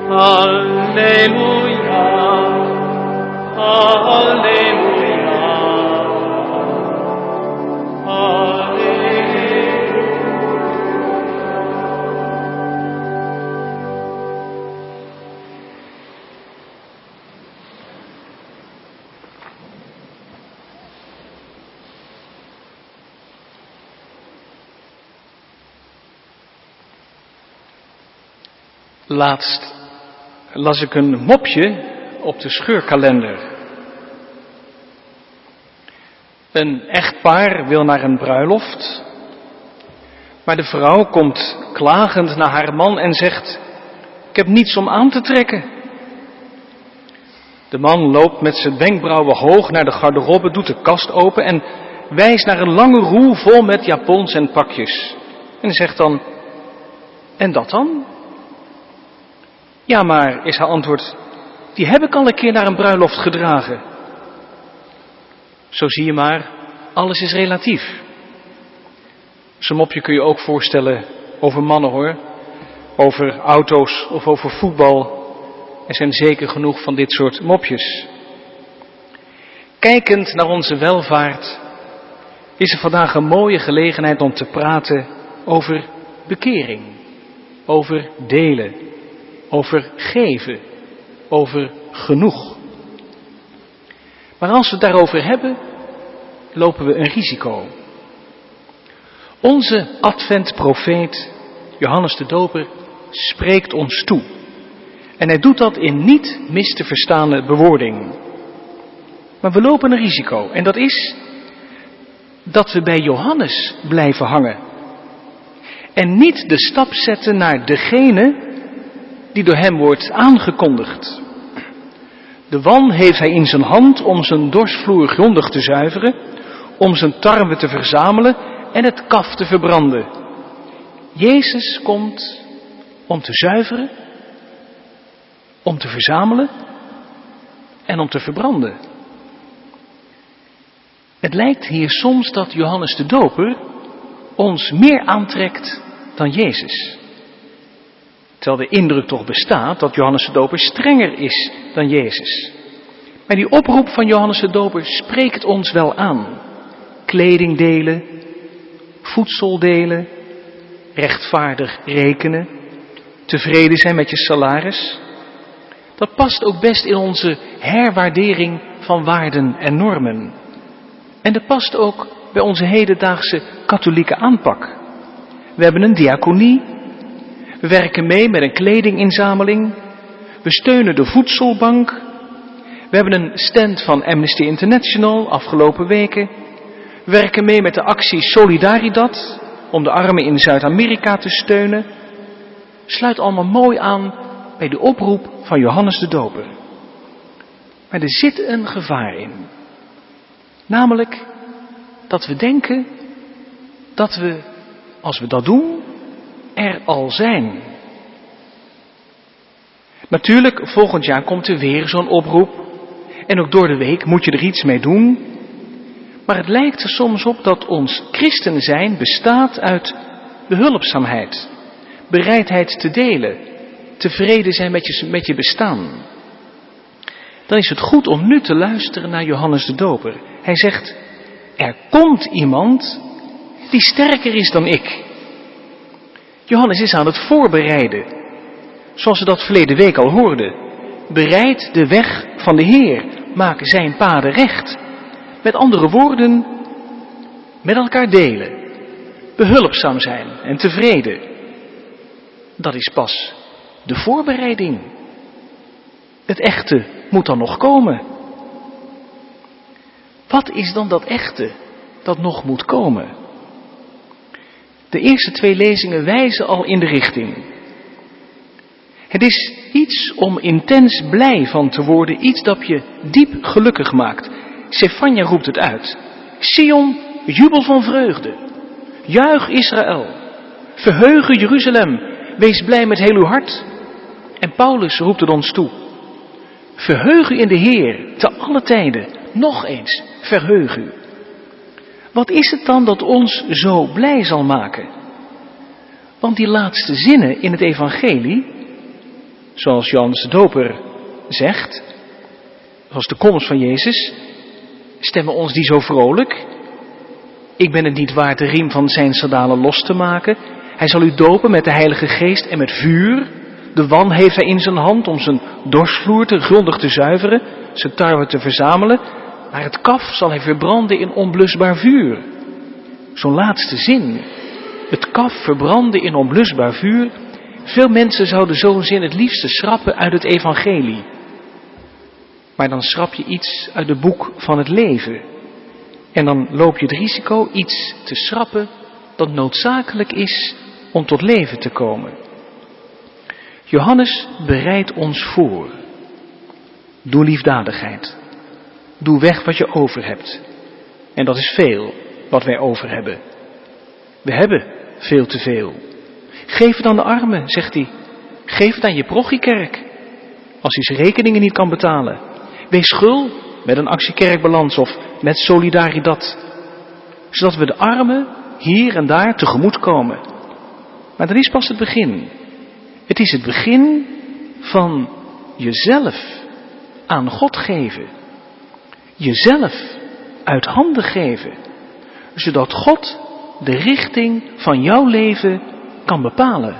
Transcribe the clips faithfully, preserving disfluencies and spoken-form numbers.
Halleluja, halleluja, halleluja. Laatst las ik een mopje op de scheurkalender. Een echtpaar wil naar een bruiloft, maar de vrouw komt klagend naar haar man en zegt: ik heb niets om aan te trekken. De man loopt met zijn wenkbrauwen hoog naar de garderobe, doet de kast open en wijst naar een lange roe vol met japons en pakjes. En zegt dan: en dat dan? Ja, maar, is haar antwoord, die heb ik al een keer naar een bruiloft gedragen. Zo zie je maar, alles is relatief. Zo'n mopje kun je ook voorstellen over mannen hoor. Over auto's of over voetbal. Er zijn zeker genoeg van dit soort mopjes. Kijkend naar onze welvaart is er vandaag een mooie gelegenheid om te praten over bekering. Over delen. Over geven, over genoeg. Maar als we het daarover hebben, lopen we een risico. Onze adventprofeet Johannes de Doper spreekt ons toe. En hij doet dat in niet mis te verstaande bewoording. Maar we lopen een risico en dat is dat we bij Johannes blijven hangen. En niet de stap zetten naar degene die door hem wordt aangekondigd. De wan heeft hij in zijn hand om zijn dorsvloer grondig te zuiveren, om zijn tarwe te verzamelen en het kaf te verbranden. Jezus komt om te zuiveren, om te verzamelen en om te verbranden. Het lijkt hier soms dat Johannes de Doper ons meer aantrekt dan Jezus. Terwijl de indruk toch bestaat dat Johannes de Doper strenger is dan Jezus. Maar die oproep van Johannes de Doper spreekt ons wel aan. Kleding delen, voedsel delen, rechtvaardig rekenen, tevreden zijn met je salaris. Dat past ook best in onze herwaardering van waarden en normen. En dat past ook bij onze hedendaagse katholieke aanpak. We hebben een diaconie. We werken mee met een kledinginzameling. We steunen de voedselbank. We hebben een stand van Amnesty International afgelopen weken. We werken mee met de actie Solidaridad om de armen in Zuid-Amerika te steunen. Sluit allemaal mooi aan bij de oproep van Johannes de Doper. Maar er zit een gevaar in. Namelijk dat we denken dat we, als we dat doen, er al zijn. Natuurlijk, volgend jaar komt er weer zo'n oproep. En ook door de week moet je er iets mee doen. Maar het lijkt er soms op dat ons christen zijn bestaat uit behulpzaamheid. Bereidheid te delen. Tevreden zijn met je, met je bestaan. Dan is het goed om nu te luisteren naar Johannes de Doper. Hij zegt, er komt iemand die sterker is dan ik. Johannes is aan het voorbereiden. Zoals we dat verleden week al hoorden. Bereid de weg van de Heer. Maak zijn paden recht. Met andere woorden, met elkaar delen. Behulpzaam zijn en tevreden. Dat is pas de voorbereiding. Het echte moet dan nog komen. Wat is dan dat echte dat nog moet komen? De eerste twee lezingen wijzen al in de richting. Het is iets om intens blij van te worden, iets dat je diep gelukkig maakt. Sefania roept het uit. Sion, jubel van vreugde. Juich Israël. Verheugen Jeruzalem. Wees blij met heel uw hart. En Paulus roept het ons toe. Verheug u in de Heer, te alle tijden. Nog eens, verheug u. Wat is het dan dat ons zo blij zal maken? Want die laatste zinnen in het evangelie, Zoals Johannes de Doper zegt, zoals de komst van Jezus, stemmen ons die zo vrolijk. Ik ben het niet waard de riem van zijn sandalen los te maken. Hij zal u dopen met de Heilige Geest en met vuur. De wan heeft hij in zijn hand om zijn dorsvloer te grondig te zuiveren, zijn tarwe te verzamelen. Maar het kaf zal hij verbranden in onblusbaar vuur. Zo'n laatste zin. Het kaf verbranden in onblusbaar vuur. Veel mensen zouden zo'n zin het liefste schrappen uit het evangelie. Maar dan schrap je iets uit het boek van het leven. En dan loop je het risico iets te schrappen dat noodzakelijk is om tot leven te komen. Johannes bereidt ons voor. Doe liefdadigheid. Doe weg wat je over hebt. En dat is veel wat wij over hebben. We hebben veel te veel. Geef het aan de armen, zegt hij. Geef het aan je parochiekerk. Als hij zijn rekeningen niet kan betalen. Wees gul met een actiekerkbalans of met Solidaridad. Zodat we de armen hier en daar tegemoet komen. Maar dat is pas het begin. Het is het begin van jezelf aan God geven. Jezelf uit handen geven. Zodat God de richting van jouw leven kan bepalen.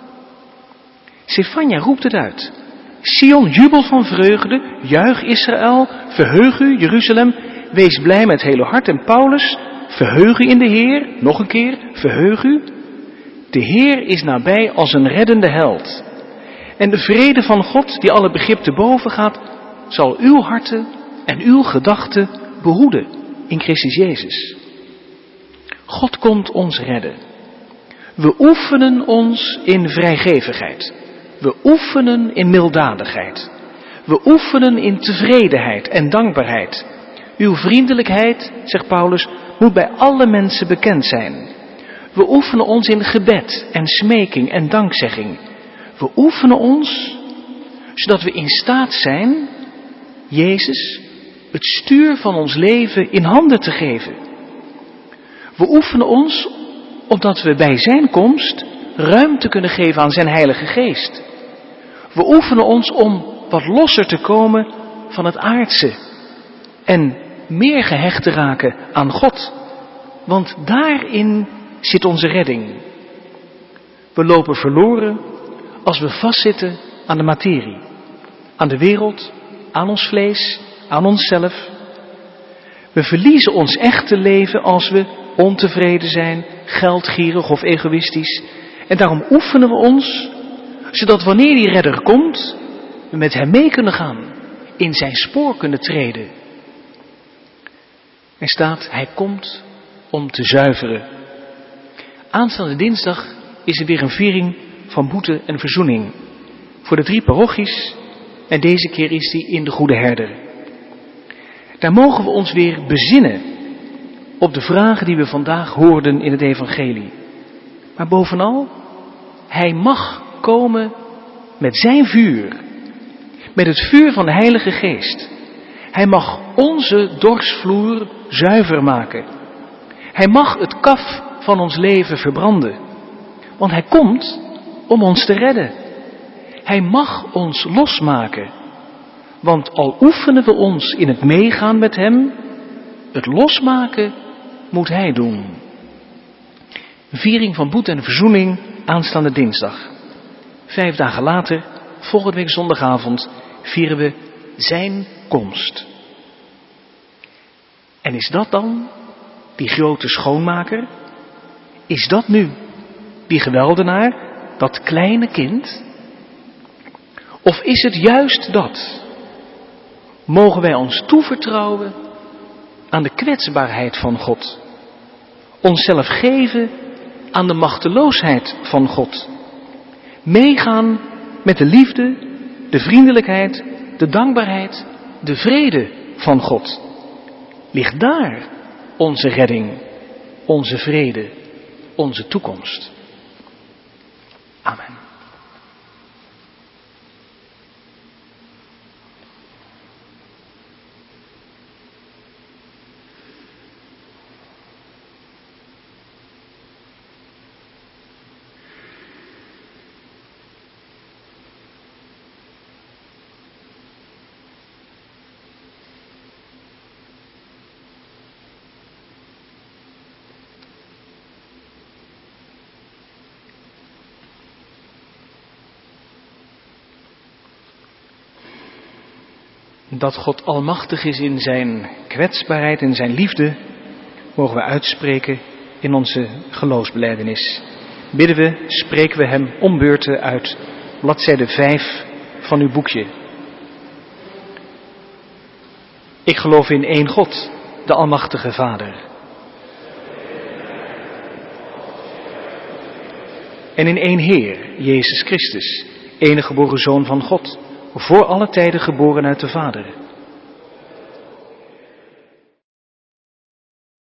Sefania roept het uit. Sion, jubel van vreugde, juich Israël, verheug u Jeruzalem, wees blij met hele hart. En Paulus, verheug u in de Heer, nog een keer, verheug u. De Heer is nabij als een reddende held. En de vrede van God, die alle begrip te boven gaat, zal uw harten en uw gedachten behoeden in Christus Jezus. God komt ons redden. We oefenen ons in vrijgevigheid. We oefenen in milddadigheid. We oefenen in tevredenheid en dankbaarheid. Uw vriendelijkheid, zegt Paulus, moet bij alle mensen bekend zijn. We oefenen ons in gebed en smeking en dankzegging. We oefenen ons zodat we in staat zijn Jezus het stuur van ons leven in handen te geven. We oefenen ons opdat we bij zijn komst ruimte kunnen geven aan zijn Heilige Geest. We oefenen ons om wat losser te komen van het aardse en meer gehecht te raken aan God. Want daarin zit onze redding. We lopen verloren als we vastzitten aan de materie, aan de wereld, aan ons vlees, aan onszelf. We verliezen ons echte leven als we ontevreden zijn, geldgierig of egoïstisch. En daarom oefenen we ons, zodat wanneer die redder komt, we met hem mee kunnen gaan, in zijn spoor kunnen treden. Er staat, hij komt om te zuiveren. Aanstaande dinsdag is er weer een viering van boete en verzoening. Voor de drie parochies en deze keer is die in de Goede Herder. Daar mogen we ons weer bezinnen op de vragen die we vandaag hoorden in het evangelie. Maar bovenal, hij mag komen met zijn vuur. Met het vuur van de Heilige Geest. Hij mag onze dorsvloer zuiver maken. Hij mag het kaf van ons leven verbranden. Want hij komt om ons te redden. Hij mag ons losmaken. Want al oefenen we ons in het meegaan met hem, het losmaken moet hij doen. Een viering van boete en verzoening aanstaande dinsdag. Vijf dagen later, volgende week zondagavond, vieren we zijn komst. En is dat dan die grote schoonmaker? Is dat nu die geweldenaar, dat kleine kind? Of is het juist dat? Mogen wij ons toevertrouwen aan de kwetsbaarheid van God? Onszelf geven aan de machteloosheid van God? Meegaan met de liefde, de vriendelijkheid, de dankbaarheid, de vrede van God? Ligt daar onze redding, onze vrede, onze toekomst? Amen. Dat God almachtig is in zijn kwetsbaarheid en zijn liefde, mogen we uitspreken in onze geloofsbelijdenis. Bidden we, spreken we hem om beurten uit bladzijde vijf van uw boekje. Ik geloof in één God, de almachtige Vader. En in één Heer, Jezus Christus, enige geboren Zoon van God, voor alle tijden geboren uit de Vader.